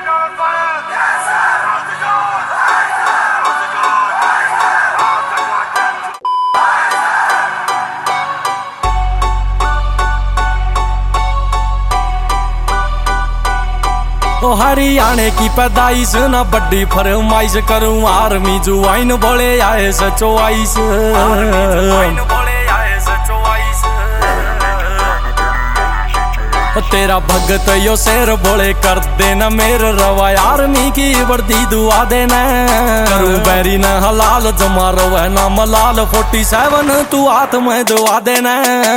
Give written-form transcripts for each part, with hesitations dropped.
ओ हरियाणे की पैदाइश ना बड़ी फरमाइश करूं आर्मी जुआइन बोले आए सचो आइस तेरा भगत यो शेर बोले कर देना मेरे रवा आर्मी की वर्दी दुआ देना करूं बैरी न हलाल जमा रोवे ना मलाल 47 तू हाथ में दुआ देना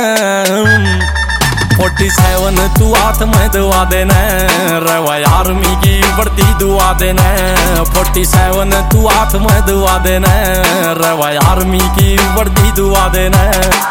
47 तू हाथ में दुआ देना रवा आर्मी की वर्दी दुआ देना 47 तू हाथ में दुआ देना रवा आर्मी की वर्दी दुआ देना।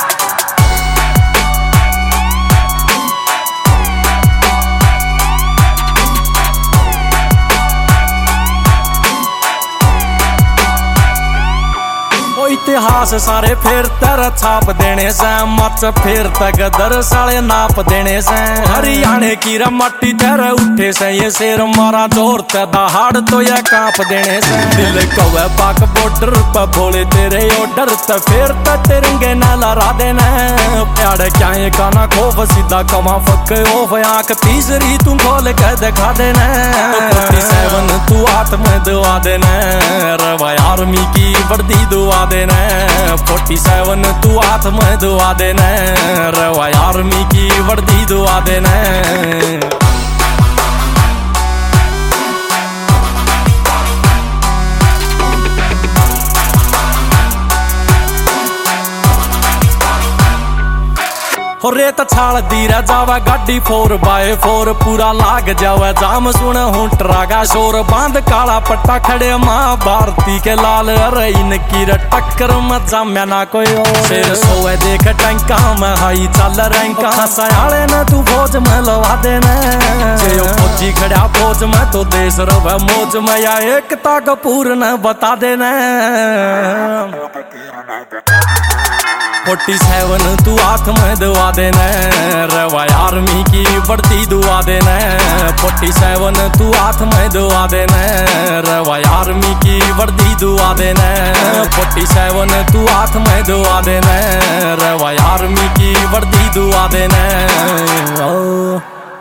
इतिहास सारे फिर तेरा छाप देने से मच फिर तक दर साले नाप देने से हरियाणे की रमट्टी तेरे उठे से ये शेर मारा जोर ते दहाड़ तो ये कांप देने से दिल कवे पाक बॉर्डर पे भोले तेरे ऑर्डर ते फिर ते तिरंगे न लहरा देना प्यार क्या ये काना खोफ सीधा कमा फक ओफ आंख तीसरी तू खोल के दिखा देना 47 तू हाथ में दुआ देना रवा आर्मी की वर्दी दुआ देना 47 तू हाथ में दुआ देना रवा आर्मी की वर्दी दुआ देना। रेत छाल दी रह जावे गाड़ी 4x4 पूरा लाग जावे जाम सुन हूं ट्रागा शोर बांध काला पट्टा खड़े माँ भारती के लाल अरे इनकी टक्कर मत जाम्या ना कोई और शेर सोए देख टैंका में हाई चल रैंका सयाले न तू फौज में लवा देना फौजी खड़ा फौज में तो देश रवे मौज में या एकता का पूर्ण बता देना 47 तू हाथ में दुआ देना रवा आर्मी की वर्दी दुआ देना 47 तू हाथ में दुआ देना रवा आर्मी की वर्दी दुआ देना 47 तू हाथ में दुआ देना रवा आर्मी की वर्दी दुआ देना।